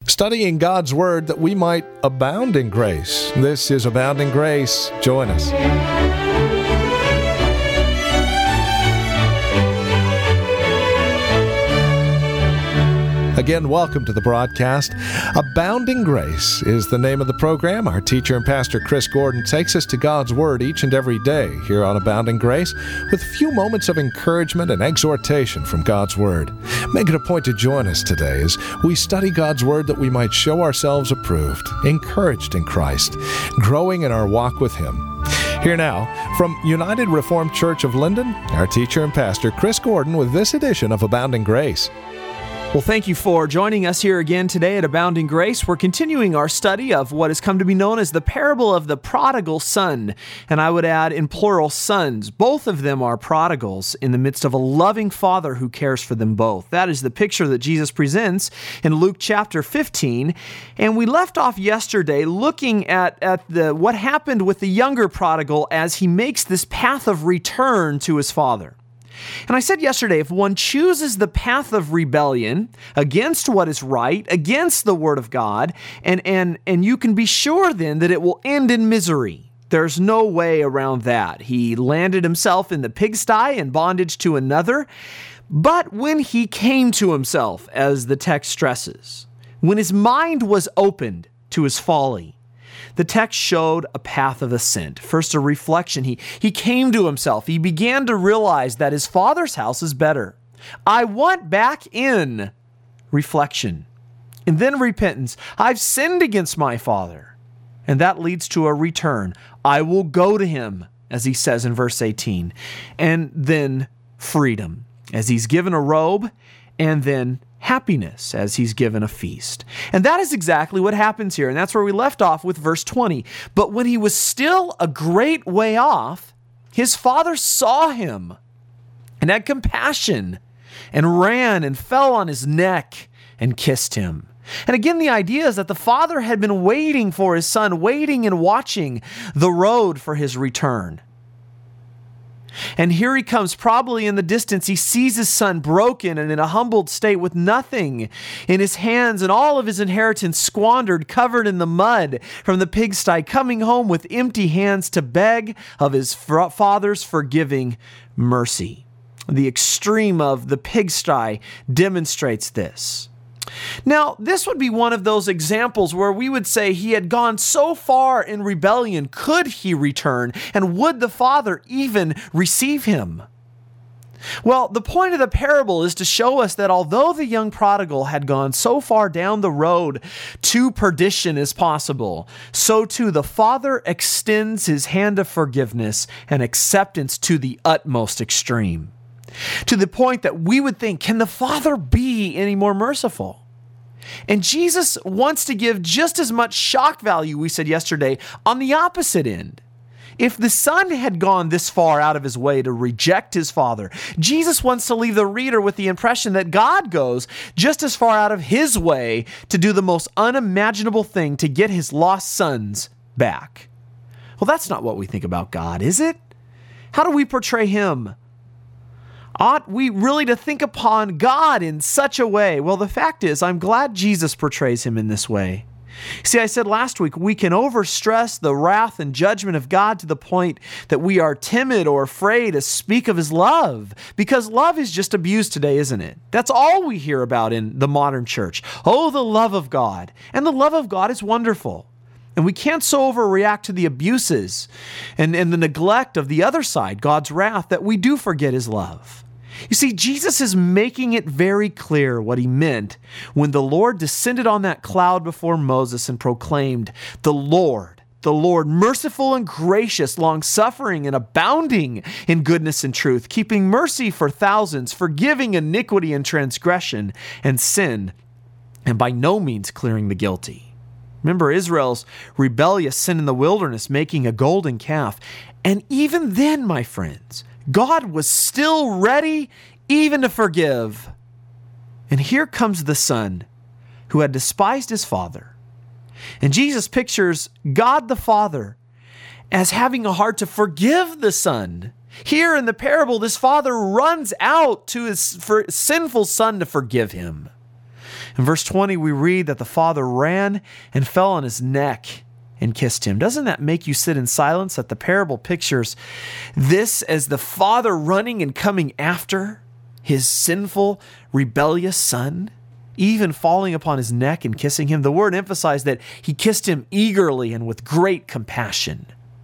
studying God's Word that we might abound in grace. This is Abounding Grace. Join us. Again, welcome to the broadcast. Abounding Grace is the name of the program. Our teacher and pastor, Chris Gordon, takes us to God's Word each and every day here on Abounding Grace with a few moments of encouragement and exhortation from God's Word. Make it a point to join us today as we study God's Word that we might show ourselves approved, encouraged in Christ, growing in our walk with Him. Here now, from United Reformed Church of Linden, our teacher and pastor, Chris Gordon, with this edition of Abounding Grace. Well, thank you for joining us here again today at Abounding Grace. We're continuing our study of what has come to be known as the parable of the prodigal son. And I would add in plural, sons. Both of them are prodigals in the midst of a loving father who cares for them both. That is the picture that Jesus presents in Luke chapter 15. And we left off yesterday looking at what happened with the younger prodigal as he makes this path of return to his father. And I said yesterday, if one chooses the path of rebellion against what is right, against the Word of God, and you can be sure then that it will end in misery. There's no way around that. He landed himself in the pigsty in bondage to another. But when he came to himself, as the text stresses, when his mind was opened to his folly, the text showed a path of ascent. First, a reflection. He came to himself. He began to realize that his father's house is better. I want back in. Reflection. And then repentance. I've sinned against my father. And that leads to a return. I will go to him, as he says in verse 18. And then freedom, as he's given a robe, and then happiness as he's given a feast. And that is exactly what happens here. And that's where we left off with verse 20. But when he was still a great way off, his father saw him and had compassion and ran and fell on his neck and kissed him. And again, the idea is that the father had been waiting for his son, waiting and watching the road for his return. And here he comes, probably in the distance. He sees his son broken and in a humbled state with nothing in his hands and all of his inheritance squandered, covered in the mud from the pigsty, coming home with empty hands to beg of his father's forgiving mercy. The extreme of the pigsty demonstrates this. Now, this would be one of those examples where we would say he had gone so far in rebellion, could he return? And would the father even receive him? Well, the point of the parable is to show us that although the young prodigal had gone so far down the road to perdition as possible, so too the father extends his hand of forgiveness and acceptance to the utmost extreme. To the point that we would think, can the Father be any more merciful? And Jesus wants to give just as much shock value, we said yesterday, on the opposite end. If the son had gone this far out of his way to reject his father, Jesus wants to leave the reader with the impression that God goes just as far out of his way to do the most unimaginable thing to get his lost sons back. Well, that's not what we think about God, is it? How do we portray him? Ought we really to think upon God in such a way? Well, the fact is, I'm glad Jesus portrays him in this way. See, I said last week, we can overstress the wrath and judgment of God to the point that we are timid or afraid to speak of his love, because love is just abused today, isn't it? That's all we hear about in the modern church. Oh, the love of God. And the love of God is wonderful. And we can't so overreact to the abuses and the neglect of the other side, God's wrath, that we do forget his love. You see, Jesus is making it very clear what he meant when the Lord descended on that cloud before Moses and proclaimed, the Lord, merciful and gracious, long-suffering and abounding in goodness and truth, keeping mercy for thousands, forgiving iniquity and transgression and sin, and by no means clearing the guilty. Remember Israel's rebellious sin in the wilderness, making a golden calf. And even then, my friends, God was still ready even to forgive. And here comes the son who had despised his father. And Jesus pictures God the Father as having a heart to forgive the son. Here in the parable, this father runs out to his sinful son to forgive him. In verse 20, we read that the father ran and fell on his neck and kissed him. Doesn't that make you sit in silence that the parable pictures this as the father running and coming after his sinful, rebellious son, even falling upon his neck and kissing him? The word emphasized that he kissed him eagerly and with great compassion.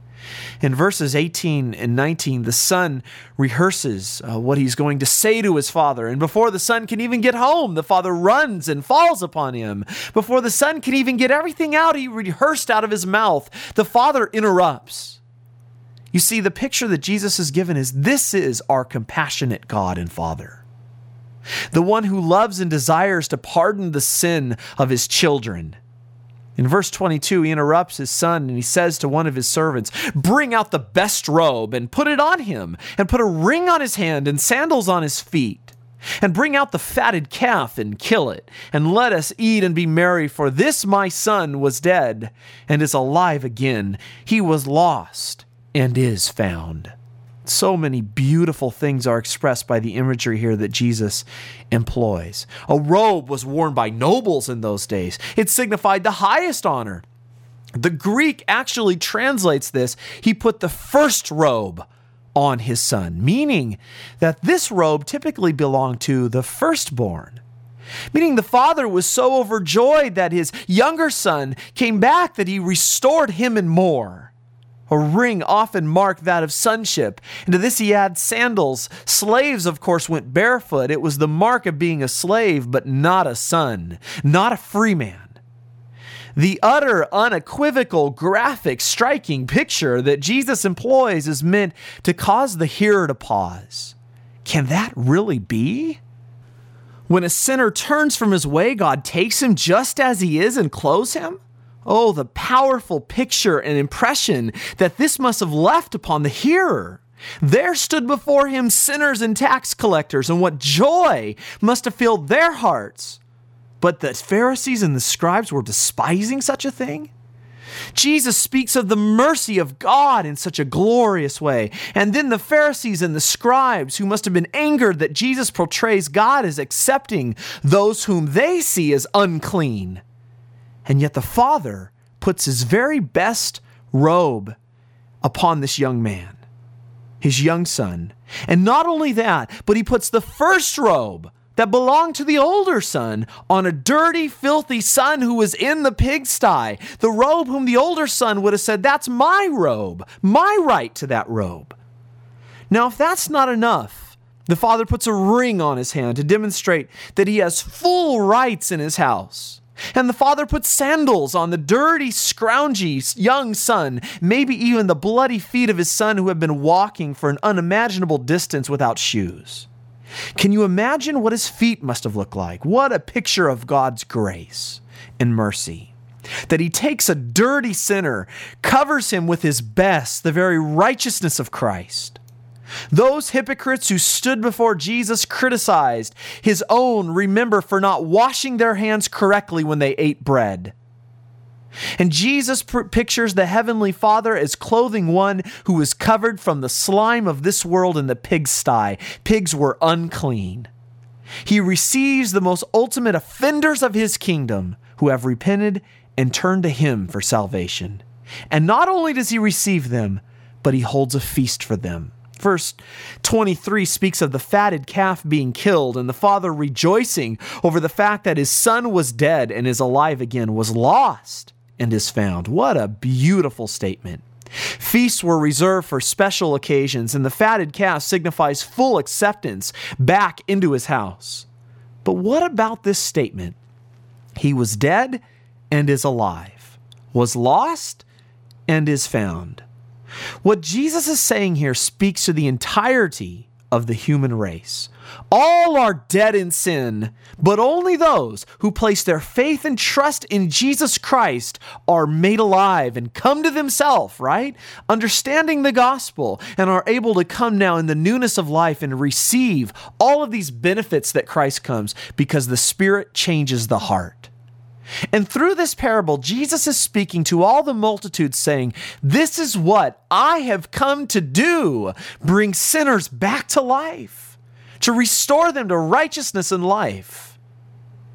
In verses 18 and 19, the son rehearses what he's going to say to his father. And before the son can even get home, the father runs and falls upon him. Before the son can even get everything out he rehearsed out of his mouth, the father interrupts. You see, the picture that Jesus has given is this is our compassionate God and Father, the one who loves and desires to pardon the sin of his children. In verse 22, he interrupts his son and he says to one of his servants, "Bring out the best robe and put it on him, and put a ring on his hand and sandals on his feet. And bring out the fatted calf and kill it, and let us eat and be merry, for this my son was dead and is alive again. He was lost and is found." So many beautiful things are expressed by the imagery here that Jesus employs. A robe was worn by nobles in those days. It signified the highest honor. The Greek actually translates this, he put the first robe on his son, meaning that this robe typically belonged to the firstborn. Meaning the father was so overjoyed that his younger son came back that he restored him and more. A ring often marked that of sonship, and to this he adds sandals. Slaves, of course, went barefoot. It was the mark of being a slave, but not a son, not a free man. The utter, unequivocal, graphic, striking picture that Jesus employs is meant to cause the hearer to pause. Can that really be? When a sinner turns from his way, God takes him just as he is and clothes him? Oh, the powerful picture and impression that this must have left upon the hearer. There stood before him sinners and tax collectors, and what joy must have filled their hearts. But the Pharisees and the scribes were despising such a thing? Jesus speaks of the mercy of God in such a glorious way. And then the Pharisees and the scribes, who must have been angered that Jesus portrays God as accepting those whom they see as unclean. And yet the father puts his very best robe upon this young man, his young son. And not only that, but he puts the first robe that belonged to the older son on a dirty, filthy son who was in the pigsty. The robe whom the older son would have said, "That's my robe, my right to that robe." Now, if that's not enough, the father puts a ring on his hand to demonstrate that he has full rights in his house. And the father puts sandals on the dirty, scroungy young son, maybe even the bloody feet of his son who had been walking for an unimaginable distance without shoes. Can you imagine what his feet must have looked like? What a picture of God's grace and mercy. That he takes a dirty sinner, covers him with his best, the very righteousness of Christ. Those hypocrites who stood before Jesus criticized his own, remember, for not washing their hands correctly when they ate bread. And Jesus pictures the Heavenly Father as clothing one who was covered from the slime of this world in the pigsty. Pigs were unclean. He receives the most ultimate offenders of his kingdom who have repented and turned to him for salvation. And not only does he receive them, but he holds a feast for them. Verse 23 speaks of the fatted calf being killed and the father rejoicing over the fact that his son was dead and is alive again, was lost and is found. What a beautiful statement. Feasts were reserved for special occasions, and the fatted calf signifies full acceptance back into his house. But what about this statement? He was dead and is alive, was lost and is found. What Jesus is saying here speaks to the entirety of the human race. All are dead in sin, but only those who place their faith and trust in Jesus Christ are made alive and come to themselves, right? Understanding the gospel, and are able to come now in the newness of life and receive all of these benefits that Christ comes, because the Spirit changes the heart. And through this parable, Jesus is speaking to all the multitudes saying, this is what I have come to do, bring sinners back to life, to restore them to righteousness and life.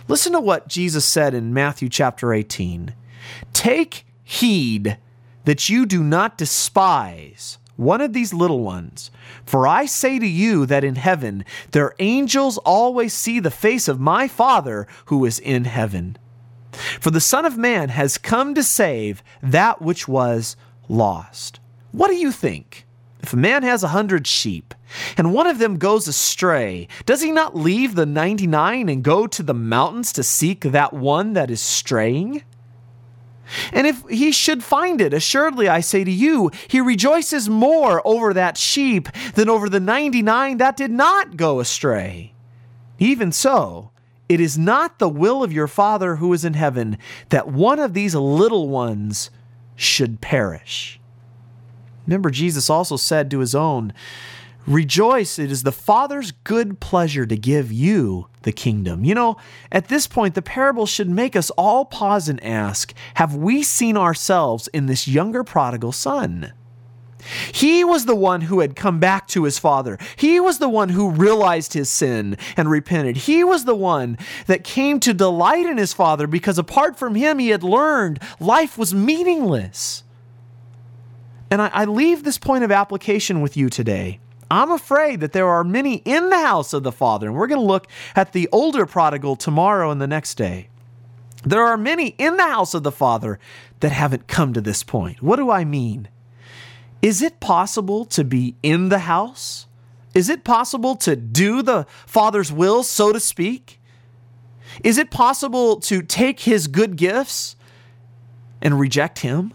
Listen to what Jesus said in Matthew chapter 18. Take heed that you do not despise one of these little ones. For I say to you that in heaven their angels always see the face of my Father who is in heaven. For the Son of Man has come to save that which was lost. What do you think? If a man has 100 sheep, and one of them goes astray, does he not leave the 99 and go to the mountains to seek that one that is straying? And if he should find it, assuredly I say to you, he rejoices more over that sheep than over the 99 that did not go astray. Even so, it is not the will of your Father who is in heaven that one of these little ones should perish. Remember, Jesus also said to his own, rejoice, it is the Father's good pleasure to give you the kingdom. You know, at this point, the parable should make us all pause and ask, have we seen ourselves in this younger prodigal son? He was the one who had come back to his father. He was the one who realized his sin and repented. He was the one that came to delight in his father because apart from him, he had learned life was meaningless. And I leave this point of application with you today. I'm afraid that there are many in the house of the Father, and we're going to look at the older prodigal tomorrow and the next day. There are many in the house of the Father that haven't come to this point. What do I mean? Is it possible to be in the house? Is it possible to do the Father's will, so to speak? Is it possible to take his good gifts and reject him?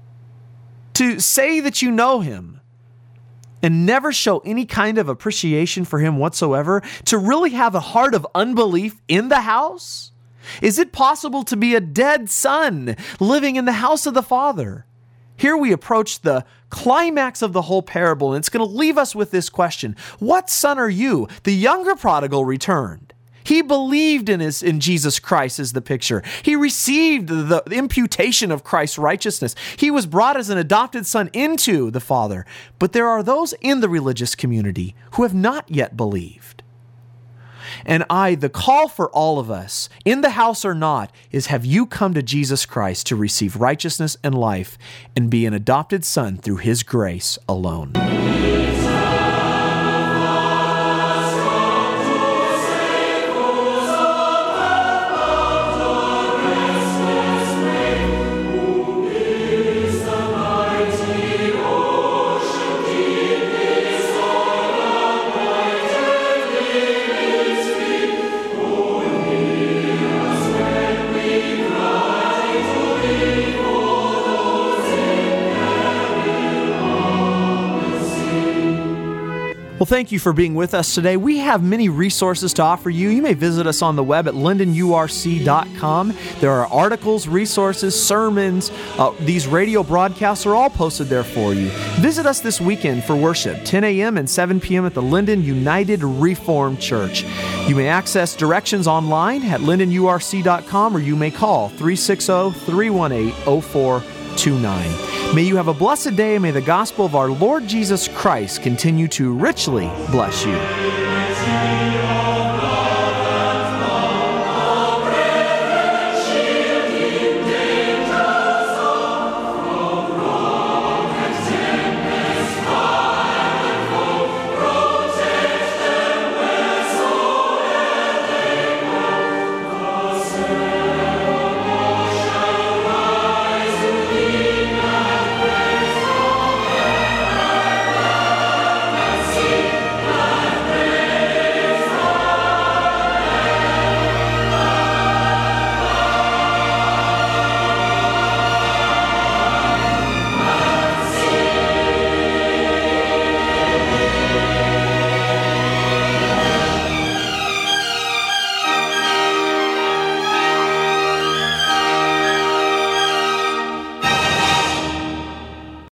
To say that you know him and never show any kind of appreciation for him whatsoever? To really have a heart of unbelief in the house? Is it possible to be a dead son living in the house of the Father? Here we approach the climax of the whole parable, and it's going to leave us with this question. What son are you? The younger prodigal returned. He believed in Jesus Christ is the picture. He received the imputation of Christ's righteousness. He was brought as an adopted son into the Father. But there are those in the religious community who have not yet believed. And the call for all of us, in the house or not, is have you come to Jesus Christ to receive righteousness and life and be an adopted son through his grace alone. Well, thank you for being with us today. We have many resources to offer you. You may visit us on the web at lindenurc.com. There are articles, resources, sermons. These radio broadcasts are all posted there for you. Visit us this weekend for worship, 10 a.m. and 7 p.m. at the Linden United Reformed Church. You may access directions online at lindenurc.com, or you may call 360-318-0429. May you have a blessed day, and may the gospel of our Lord Jesus Christ continue to richly bless you.